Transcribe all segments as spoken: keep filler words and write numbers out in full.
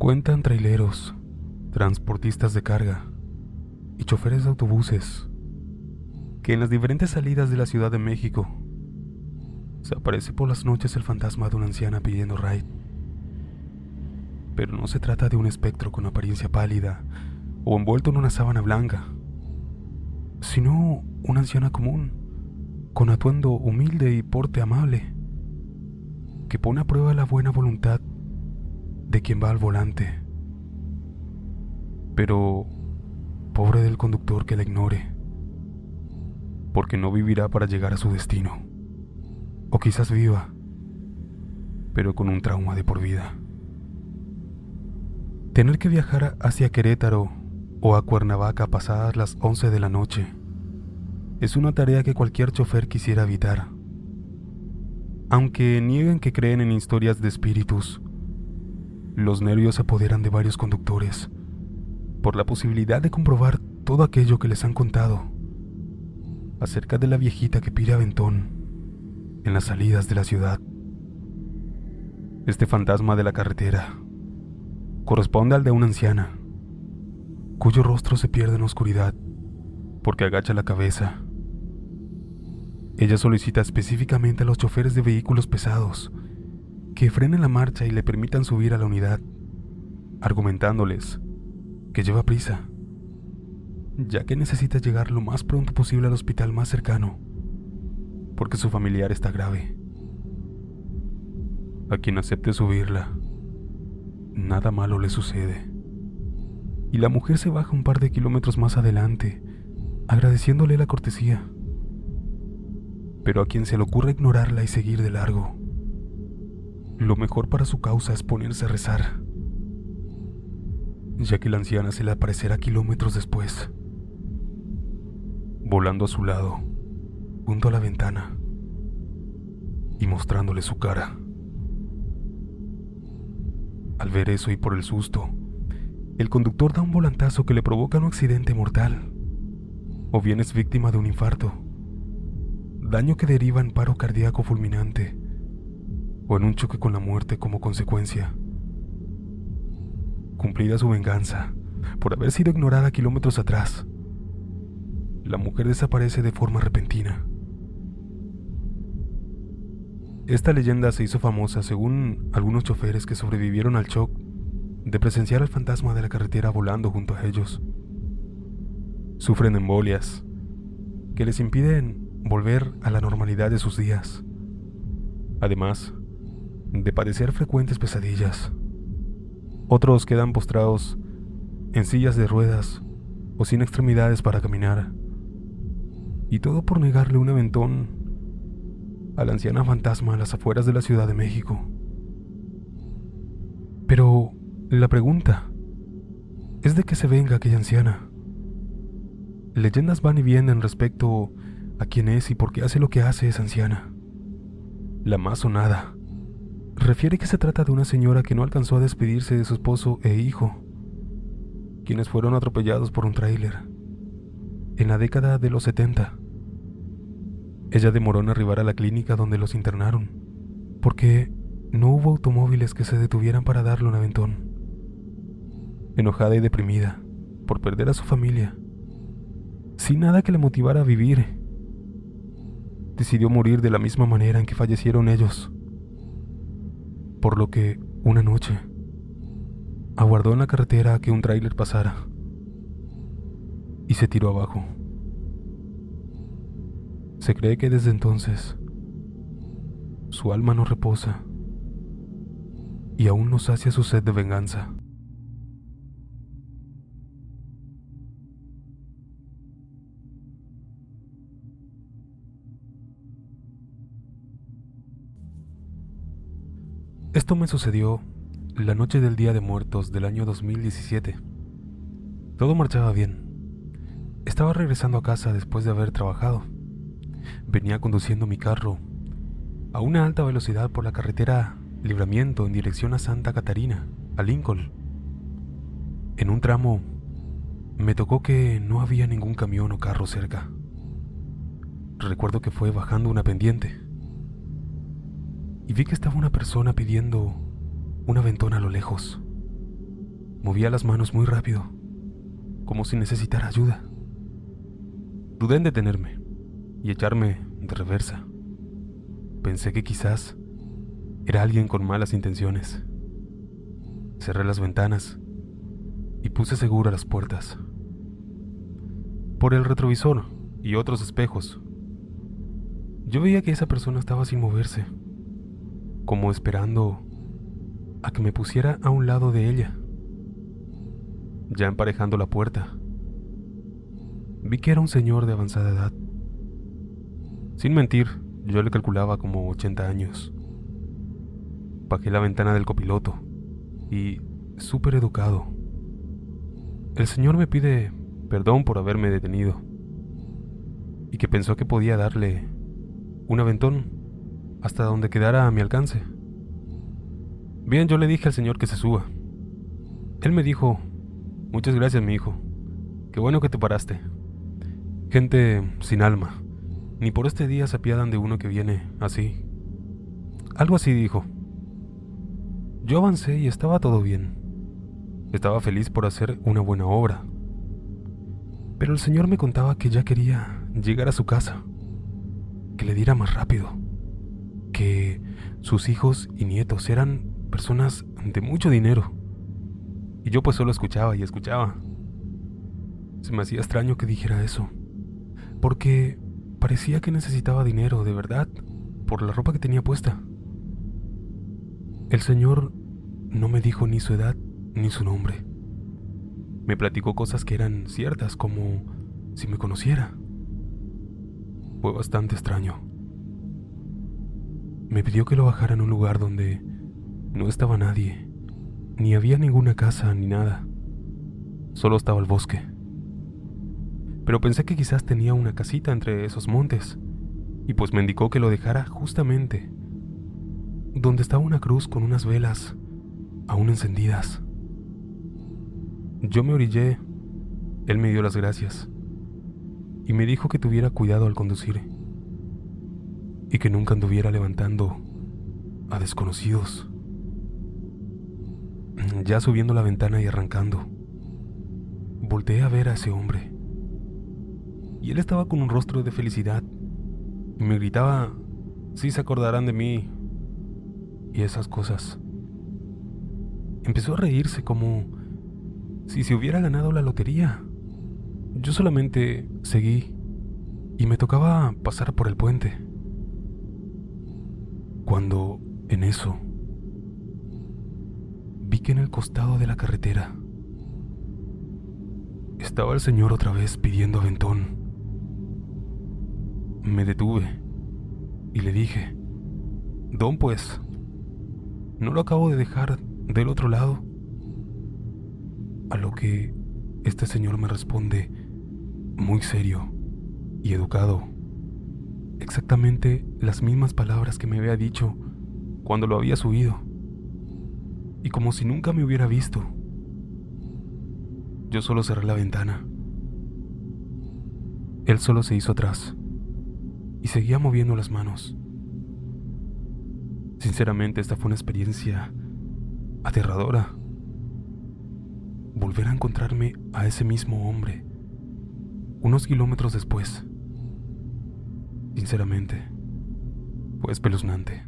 Cuentan traileros, transportistas de carga y choferes de autobuses que en las diferentes salidas de la Ciudad de México se aparece por las noches el fantasma de una anciana pidiendo ride. Pero no se trata de un espectro con apariencia pálida o envuelto en una sábana blanca, sino una anciana común, con atuendo humilde y porte amable, que pone a prueba la buena voluntad de quien va al volante. Pero pobre del conductor que la ignore, porque no vivirá para llegar a su destino. O quizás viva, pero con un trauma de por vida. Tener que viajar hacia Querétaro o a Cuernavaca pasadas las once de la noche es una tarea que cualquier chofer quisiera evitar. Aunque nieguen que creen en historias de espíritus, los nervios se apoderan de varios conductores por la posibilidad de comprobar todo aquello que les han contado acerca de la viejita que pide aventón en las salidas de la ciudad. Este fantasma de la carretera corresponde al de una anciana, cuyo rostro se pierde en la oscuridad porque agacha la cabeza. Ella solicita específicamente a los choferes de vehículos pesados que frenen la marcha y le permitan subir a la unidad, argumentándoles que lleva prisa, ya que necesita llegar lo más pronto posible al hospital más cercano, porque su familiar está grave. A quien acepte subirla, nada malo le sucede, y la mujer se baja un par de kilómetros más adelante, agradeciéndole la cortesía. Pero a quien se le ocurre ignorarla y seguir de largo, lo mejor para su causa es ponerse a rezar, ya que la anciana se le aparecerá kilómetros después, volando a su lado, junto a la ventana, y mostrándole su cara. Al ver eso y por el susto, el conductor da un volantazo que le provoca un accidente mortal, o bien es víctima de un infarto, daño que deriva en paro cardíaco fulminante, o en un choque con la muerte como consecuencia. Cumplida su venganza por haber sido ignorada kilómetros atrás, la mujer desaparece de forma repentina. Esta leyenda se hizo famosa según algunos choferes que sobrevivieron al shock de presenciar al fantasma de la carretera volando junto a ellos. Sufren embolias que les impiden volver a la normalidad de sus días, además de padecer frecuentes pesadillas. Otros quedan postrados en sillas de ruedas o sin extremidades para caminar, y todo por negarle un aventón a la anciana fantasma a las afueras de la Ciudad de México. Pero la pregunta es de qué se venga aquella anciana. Leyendas van y vienen respecto a quién es y por qué hace lo que hace esa anciana. La más sonada refiere que se trata de una señora que no alcanzó a despedirse de su esposo e hijo, quienes fueron atropellados por un tráiler en la década de los setenta. Ella demoró en arribar a la clínica donde los internaron, porque no hubo automóviles que se detuvieran para darle un aventón. Enojada y deprimida por perder a su familia, sin nada que le motivara a vivir, decidió morir de la misma manera en que fallecieron ellos. Por lo que, una noche, aguardó en la carretera a que un tráiler pasara y se tiró abajo. Se cree que desde entonces su alma no reposa y aún no sacia su sed de venganza. Esto me sucedió la noche del Día de Muertos del año dos mil diecisiete. Todo marchaba bien. Estaba regresando a casa después de haber trabajado. Venía conduciendo mi carro a una alta velocidad por la carretera Libramiento en dirección a Santa Catarina, a Lincoln. En un tramo me tocó que no había ningún camión o carro cerca. Recuerdo que fue bajando una pendiente y vi que estaba una persona pidiendo un aventón a lo lejos. Movía las manos muy rápido, como si necesitara ayuda. Dudé en detenerme y echarme de reversa. Pensé que quizás era alguien con malas intenciones. Cerré las ventanas y puse segura las puertas. Por el retrovisor y otros espejos, yo veía que esa persona estaba sin moverse, como esperando a que me pusiera a un lado de ella. Ya emparejando la puerta, vi que era un señor de avanzada edad. Sin mentir, yo le calculaba como ochenta años. Bajé la ventana del copiloto y, súper educado, el señor me pide perdón por haberme detenido y que pensó que podía darle un aventón hasta donde quedara a mi alcance. Bien, yo le dije al señor que se suba. Él me dijo: muchas gracias, mi hijo. Qué bueno que te paraste. Gente sin alma, ni por este día se apiadan de uno que viene así. Algo así dijo. Yo avancé y estaba todo bien. Estaba feliz por hacer una buena obra. Pero el señor me contaba que ya quería llegar a su casa, que le diera más rápido, que sus hijos y nietos eran personas de mucho dinero. Y yo pues solo escuchaba y escuchaba. Se me hacía extraño que dijera eso, porque parecía que necesitaba dinero de verdad por la ropa que tenía puesta. El señor no me dijo ni su edad ni su nombre. Me platicó cosas que eran ciertas, como si me conociera. Fue bastante extraño. Me pidió que lo bajara en un lugar donde no estaba nadie, ni había ninguna casa ni nada. Solo estaba el bosque. Pero pensé que quizás tenía una casita entre esos montes, y pues me indicó que lo dejara justamente donde estaba una cruz con unas velas aún encendidas. Yo me orillé, él me dio las gracias y me dijo que tuviera cuidado al conducir y que nunca anduviera levantando a desconocidos. Ya subiendo la ventana y arrancando, volteé a ver a ese hombre y él estaba con un rostro de felicidad y me gritaba: sí se acordarán de mí y esas cosas. Empezó a reírse como si se hubiera ganado la lotería. Yo solamente seguí y me tocaba pasar por el puente, cuando en eso vi que en el costado de la carretera estaba el señor otra vez pidiendo aventón. Me detuve y le dije: don, pues, ¿no lo acabo de dejar del otro lado? A lo que este señor me responde, muy serio y educado, exactamente las mismas palabras que me había dicho cuando lo había subido, y como si nunca me hubiera visto. Yo solo cerré la ventana. Él solo se hizo atrás y seguía moviendo las manos. Sinceramente, esta fue una experiencia aterradora. Volver a encontrarme a ese mismo hombre unos kilómetros después, sinceramente, fue espeluznante.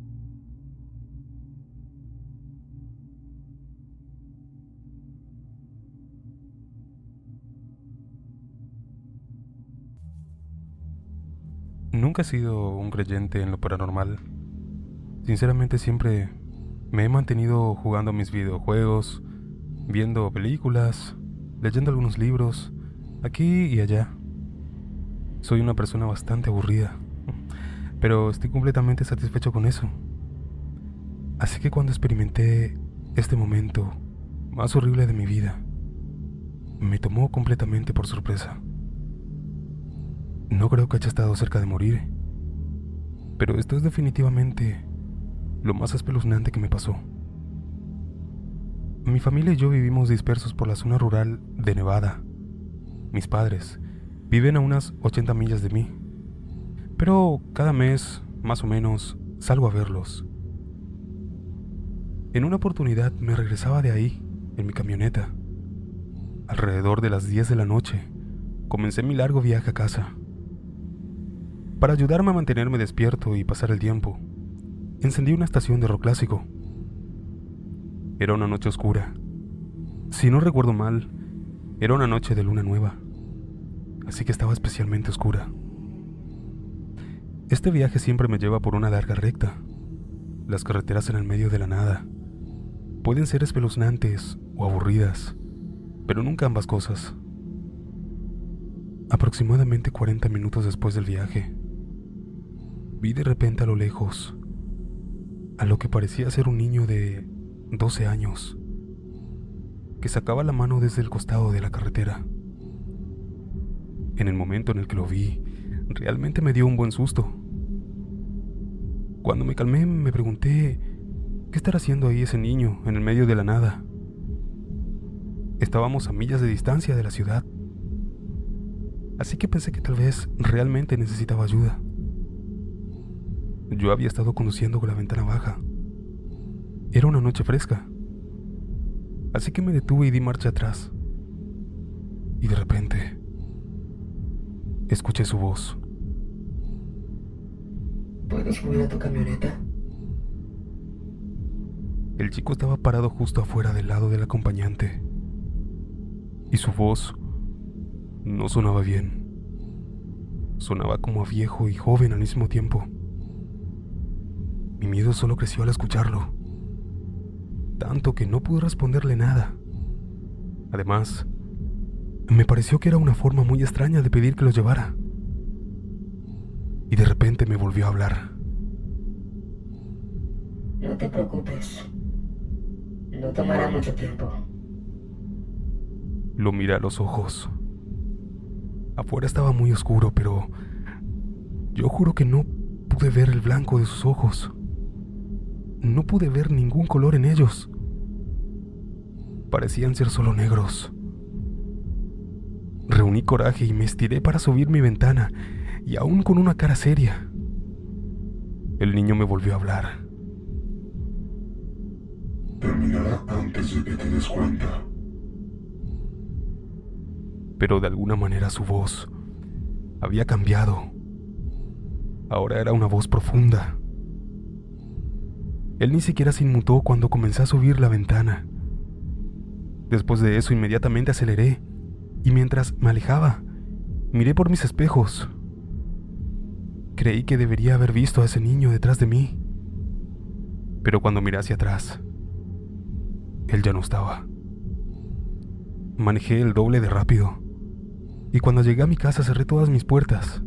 Nunca he sido un creyente en lo paranormal. Sinceramente, siempre me he mantenido jugando mis videojuegos, viendo películas, leyendo algunos libros, aquí y allá. Soy una persona bastante aburrida, pero estoy completamente satisfecho con eso. Así que cuando experimenté este momento más horrible de mi vida, me tomó completamente por sorpresa. No creo que haya estado cerca de morir, pero esto es definitivamente lo más espeluznante que me pasó. Mi familia y yo vivimos dispersos por la zona rural de Nevada. Mis padres viven a unas ochenta millas de mí, pero cada mes, más o menos, salgo a verlos. En una oportunidad me regresaba de ahí en mi camioneta. Alrededor de las diez de la noche, comencé mi largo viaje a casa. Para ayudarme a mantenerme despierto y pasar el tiempo, encendí una estación de rock clásico. Era una noche oscura. Si no recuerdo mal, era una noche de luna nueva, así que estaba especialmente oscura. Este viaje siempre me lleva por una larga recta. Las carreteras en el medio de la nada pueden ser espeluznantes o aburridas, pero nunca ambas cosas. Aproximadamente cuarenta minutos después del viaje, vi de repente a lo lejos a lo que parecía ser un niño de doce años que sacaba la mano desde el costado de la carretera. En el momento en el que lo vi, realmente me dio un buen susto. Cuando me calmé, me pregunté, ¿qué estará haciendo ahí ese niño en el medio de la nada? Estábamos a millas de distancia de la ciudad, así que pensé que tal vez realmente necesitaba ayuda. Yo había estado conduciendo con la ventana baja. Era una noche fresca, así que me detuve y di marcha atrás. Y de repente, escuché su voz. ¿Puedes subir a tu camioneta? El chico estaba parado justo afuera del lado del acompañante, y su voz no sonaba bien. Sonaba como a viejo y joven al mismo tiempo. Mi miedo solo creció al escucharlo, tanto que no pude responderle nada. Además, me pareció que era una forma muy extraña de pedir que lo llevara. Y de repente me volvió a hablar. No te preocupes. No tomará mucho tiempo. Lo miré a los ojos. Afuera estaba muy oscuro, pero yo juro que no pude ver el blanco de sus ojos. No pude ver ningún color en ellos. Parecían ser solo negros. Reuní coraje y me estiré para subir mi ventana, y aún con una cara seria, el niño me volvió a hablar. Terminará antes de que te des cuenta. Pero de alguna manera su voz había cambiado. Ahora era una voz profunda. Él ni siquiera se inmutó cuando comencé a subir la ventana. Después de eso, inmediatamente aceleré, y mientras me alejaba, miré por mis espejos. Creí que debería haber visto a ese niño detrás de mí, pero cuando miré hacia atrás, él ya no estaba. Manejé el doble de rápido, y cuando llegué a mi casa cerré todas mis puertas.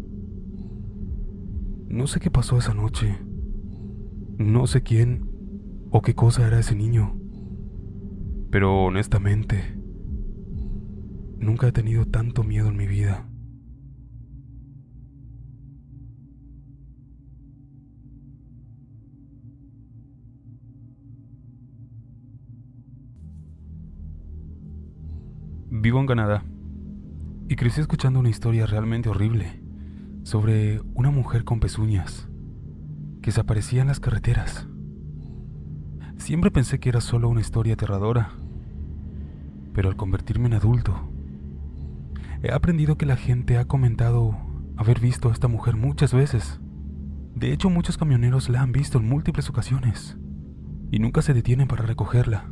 No sé qué pasó esa noche. No sé quién o qué cosa era ese niño, pero honestamente, nunca he tenido tanto miedo en mi vida. Vivo en Canadá y crecí escuchando una historia realmente horrible sobre una mujer con pezuñas que se aparecía en las carreteras. Siempre pensé que era solo una historia aterradora, pero al convertirme en adulto, he aprendido que la gente ha comentado haber visto a esta mujer muchas veces. De hecho, muchos camioneros la han visto en múltiples ocasiones y nunca se detienen para recogerla.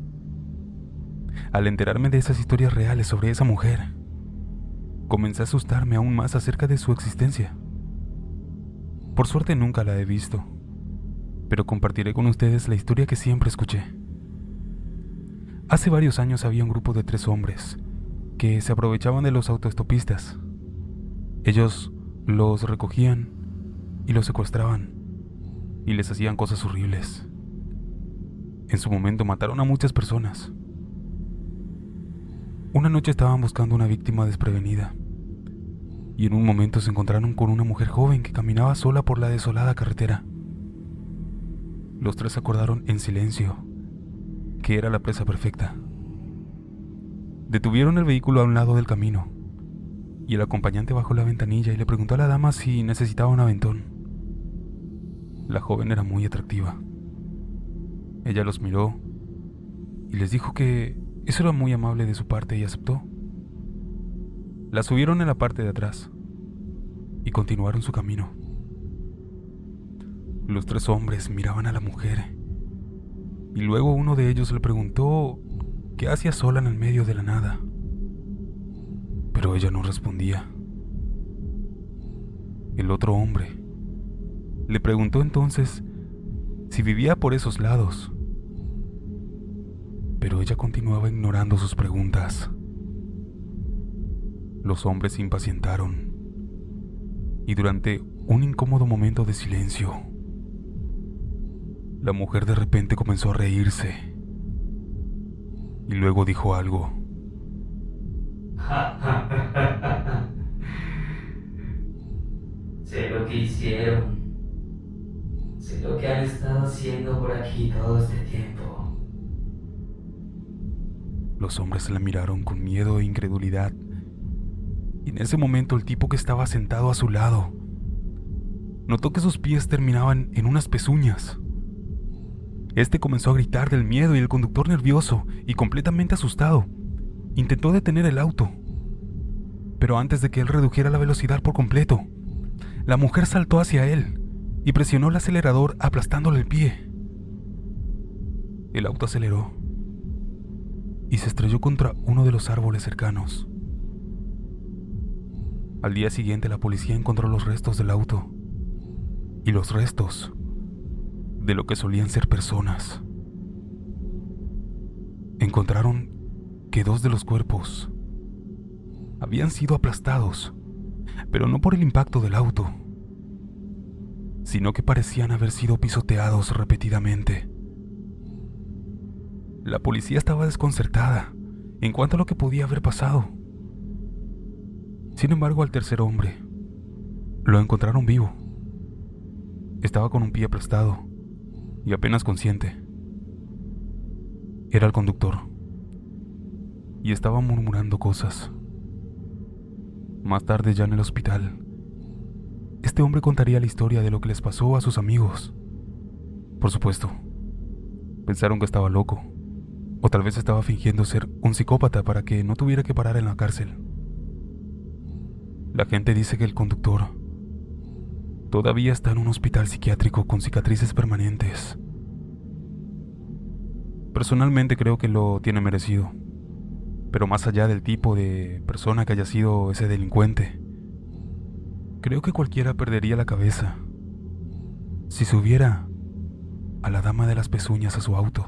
Al enterarme de esas historias reales sobre esa mujer, comencé a asustarme aún más acerca de su existencia. Por suerte nunca la he visto, pero compartiré con ustedes la historia que siempre escuché. Hace varios años había un grupo de tres hombres que se aprovechaban de los autoestopistas. Ellos los recogían y los secuestraban y les hacían cosas horribles. En su momento mataron a muchas personas. Una noche estaban buscando una víctima desprevenida y en un momento se encontraron con una mujer joven que caminaba sola por la desolada carretera. Los tres acordaron en silencio que era la presa perfecta. Detuvieron el vehículo a un lado del camino y el acompañante bajó la ventanilla y le preguntó a la dama si necesitaba un aventón. La joven era muy atractiva. Ella los miró y les dijo que eso era muy amable de su parte y aceptó. La subieron en la parte de atrás y continuaron su camino. Los tres hombres miraban a la mujer y luego uno de ellos le preguntó qué hacía sola en el medio de la nada, pero ella no respondía. El otro hombre le preguntó entonces si vivía por esos lados, pero ella continuaba ignorando sus preguntas. Los hombres se impacientaron y durante un incómodo momento de silencio, la mujer de repente comenzó a reírse y luego dijo algo. Sé lo que hicieron. Sé lo que han estado haciendo por aquí todo este tiempo. Los hombres la miraron con miedo e incredulidad. Y en ese momento el tipo que estaba sentado a su lado notó que sus pies terminaban en unas pezuñas. Este comenzó a gritar del miedo y el conductor, nervioso y completamente asustado, intentó detener el auto. Pero antes de que él redujera la velocidad por completo, la mujer saltó hacia él y presionó el acelerador aplastándole el pie. El auto aceleró y se estrelló contra uno de los árboles cercanos. Al día siguiente la policía encontró los restos del auto y los restos de lo que solían ser personas. Encontraron que dos de los cuerpos habían sido aplastados, pero no por el impacto del auto, sino que parecían haber sido pisoteados repetidamente. La policía estaba desconcertada en cuanto a lo que podía haber pasado. Sin embargo, al tercer hombre lo encontraron vivo. Estaba con un pie aplastado y apenas consciente. Era el conductor y estaba murmurando cosas. Más tarde, ya en el hospital, este hombre contaría la historia de lo que les pasó a sus amigos. Por supuesto, pensaron que estaba loco, o tal vez estaba fingiendo ser un psicópata para que no tuviera que parar en la cárcel. La gente dice que el conductor todavía está en un hospital psiquiátrico con cicatrices permanentes. Personalmente creo que lo tiene merecido, pero más allá del tipo de persona que haya sido ese delincuente, creo que cualquiera perdería la cabeza si subiera a la dama de las pezuñas a su auto.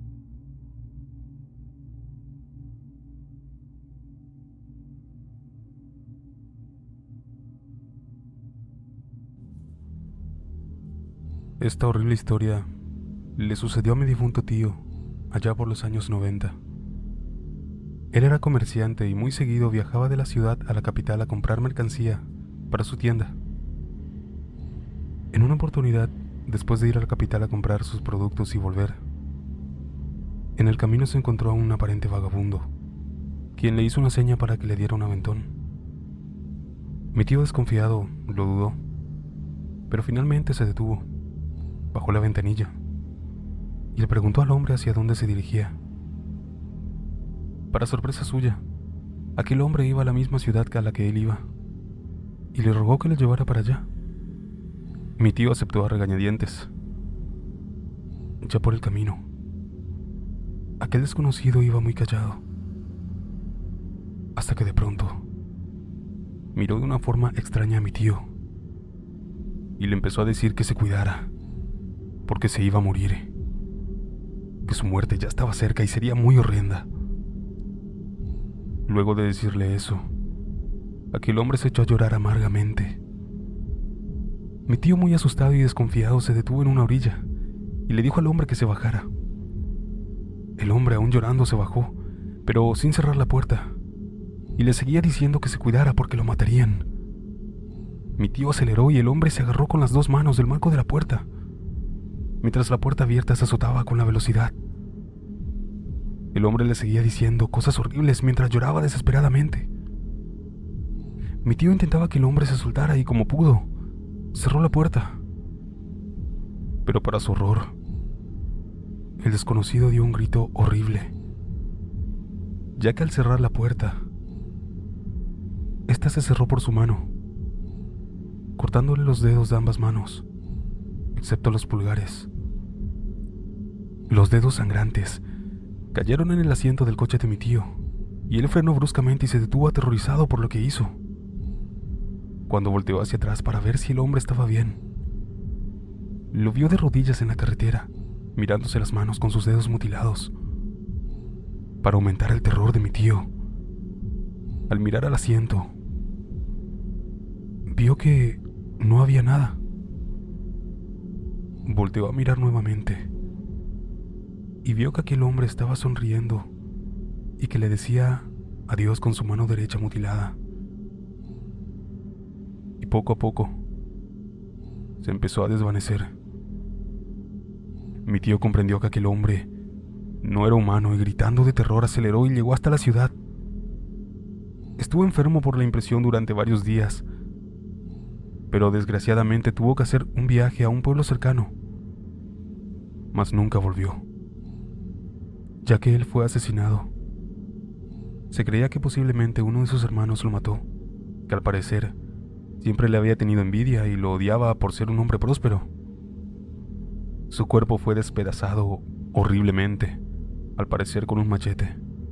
Esta horrible historia le sucedió a mi difunto tío allá por los años noventa. Él era comerciante y muy seguido viajaba de la ciudad a la capital a comprar mercancía para su tienda. En una oportunidad, después de ir a la capital a comprar sus productos y volver, en el camino se encontró a un aparente vagabundo, quien le hizo una seña para que le diera un aventón. Mi tío, desconfiado, lo dudó, pero finalmente se detuvo, bajó la ventanilla y le preguntó al hombre hacia dónde se dirigía. Para sorpresa suya, aquel hombre iba a la misma ciudad que a la que él iba y le rogó que le llevara para allá. Mi tío aceptó a regañadientes. Ya por el camino, aquel desconocido iba muy callado, hasta que de pronto miró de una forma extraña a mi tío y le empezó a decir que se cuidara, porque se iba a morir, que su muerte ya estaba cerca y sería muy horrenda. Luego de decirle eso, aquel hombre se echó a llorar amargamente. Mi tío, muy asustado y desconfiado, se detuvo en una orilla y le dijo al hombre que se bajara. El hombre, aún llorando, se bajó, pero sin cerrar la puerta, y le seguía diciendo que se cuidara porque lo matarían. Mi tío aceleró y el hombre se agarró con las dos manos del marco de la puerta, mientras la puerta abierta se azotaba con la velocidad. El hombre le seguía diciendo cosas horribles mientras lloraba desesperadamente. Mi tío intentaba que el hombre se soltara y, como pudo, cerró la puerta. Pero para su horror, el desconocido dio un grito horrible ya que al cerrar la puerta, esta se cerró por su mano, cortándole los dedos de ambas manos, excepto los pulgares. Los dedos sangrantes cayeron en el asiento del coche de mi tío, y él frenó bruscamente y se detuvo aterrorizado por lo que hizo. Cuando volteó hacia atrás para ver si el hombre estaba bien, lo vio de rodillas en la carretera, mirándose las manos con sus dedos mutilados. Para aumentar el terror de mi tío, al mirar al asiento, vio que no había nada. Volteó a mirar nuevamente y vio que aquel hombre estaba sonriendo y que le decía adiós con su mano derecha mutilada. Y poco a poco se empezó a desvanecer. Mi tío comprendió que aquel hombre no era humano y, gritando de terror, aceleró y llegó hasta la ciudad. Estuvo enfermo por la impresión durante varios días, pero desgraciadamente tuvo que hacer un viaje a un pueblo cercano, mas nunca volvió, ya que él fue asesinado. Se creía que posiblemente uno de sus hermanos lo mató, que al parecer siempre le había tenido envidia y lo odiaba por ser un hombre próspero. Su cuerpo fue despedazado horriblemente, al parecer con un machete.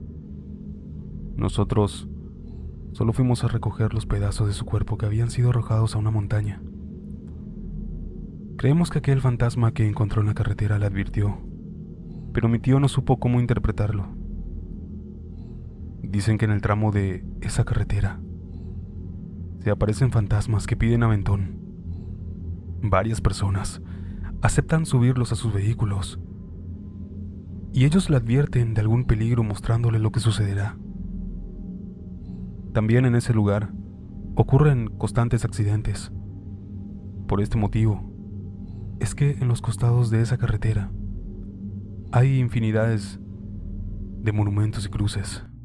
Nosotros solo fuimos a recoger los pedazos de su cuerpo que habían sido arrojados a una montaña. Creemos que aquel fantasma que encontró en la carretera le advirtió, pero mi tío no supo cómo interpretarlo. Dicen que en el tramo de esa carretera se aparecen fantasmas que piden aventón. Varias personas aceptan subirlos a sus vehículos y ellos le advierten de algún peligro mostrándole lo que sucederá. También en ese lugar ocurren constantes accidentes. Por este motivo es que en los costados de esa carretera hay infinidades de monumentos y cruces.